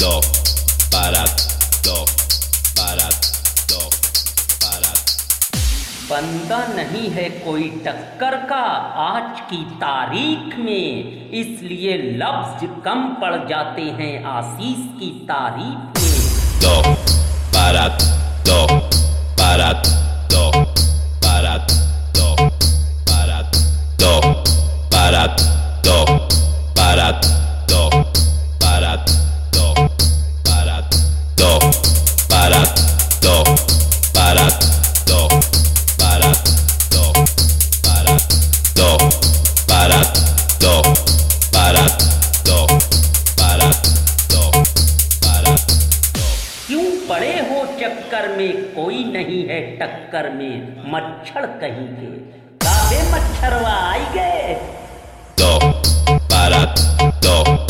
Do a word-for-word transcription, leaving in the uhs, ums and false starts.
do, para, do, para, do, para. बंदा नहीं है कोई टक्कर का आज की तारीख में, इसलिए लफ्ज कम पड़ जाते हैं आशीष की तारीफ में। Do, para, do, para, do, para, do, para, do, para, do, para, do, para, do, para, do, para, do, para, do, para, do, para, do, para, do, para, do, para, do, para, do. क्यों पड़े हो चक्कर में, कोई नहीं है टक्कर में, मच्छर कहीं के काबे मच्छरवा आई गए। Do, para, do,